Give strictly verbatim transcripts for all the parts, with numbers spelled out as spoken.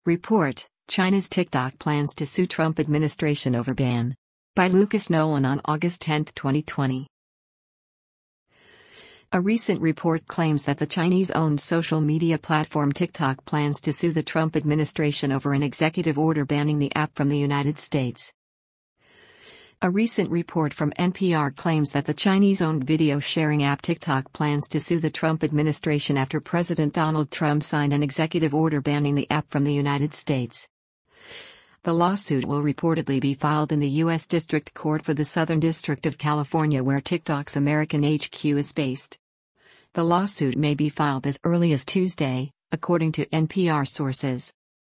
Report: China's TikTok plans to sue Trump administration over ban. By Lucas Nolan on August tenth, twenty twenty. A recent report claims that the Chinese-owned social media platform TikTok plans to sue the Trump administration over an executive order banning the app from the United States. A recent report from N P R claims that the Chinese-owned video-sharing app TikTok plans to sue the Trump administration after President Donald Trump signed an executive order banning the app from the United States. The lawsuit will reportedly be filed in the U S District Court for the Southern District of California, where TikTok's American H Q is based. The lawsuit may be filed as early as Tuesday, according to N P R sources.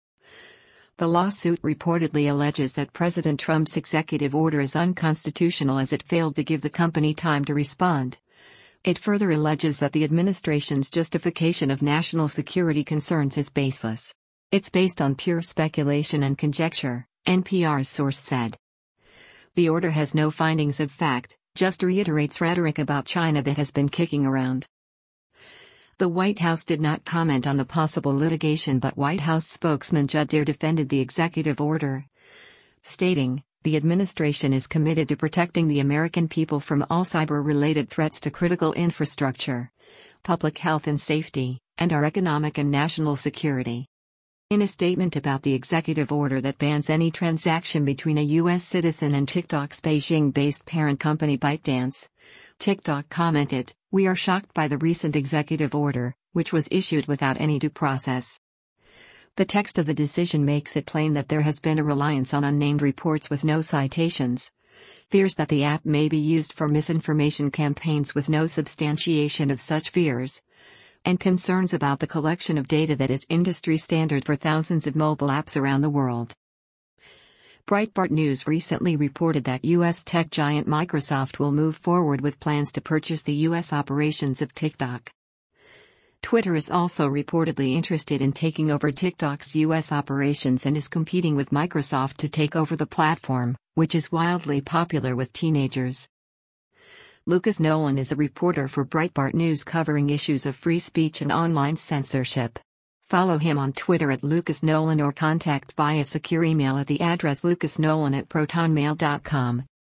The lawsuit reportedly alleges that President Trump's executive order is unconstitutional as it failed to give the company time to respond. It further alleges that the administration's justification of national security concerns is baseless. It's based on pure speculation and conjecture, N P R's source said. The order has no findings of fact, just reiterates rhetoric about China that has been kicking around. The White House did not comment on the possible litigation, but White House spokesman Judd Deere defended the executive order, stating, "The administration is committed to protecting the American people from all cyber-related threats to critical infrastructure, public health and safety, and our economic and national security." In a statement about the executive order that bans any transaction between a U S citizen and TikTok's Beijing-based parent company ByteDance, TikTok commented, "We are shocked by the recent executive order, which was issued without any due process." The text of the decision makes it plain that there has been a reliance on unnamed reports with no citations, fears that the app may be used for misinformation campaigns with no substantiation of such fears, and concerns about the collection of data that is industry standard for thousands of mobile apps around the world. Breitbart News recently reported that U S tech giant Microsoft will move forward with plans to purchase the U S operations of TikTok. Twitter is also reportedly interested in taking over TikTok's U S operations and is competing with Microsoft to take over the platform, which is wildly popular with teenagers. Lucas Nolan is a reporter for Breitbart News covering issues of free speech and online censorship. Follow him on Twitter at Lucas Nolan or contact via secure email at the address lucasnolan at protonmail dot com.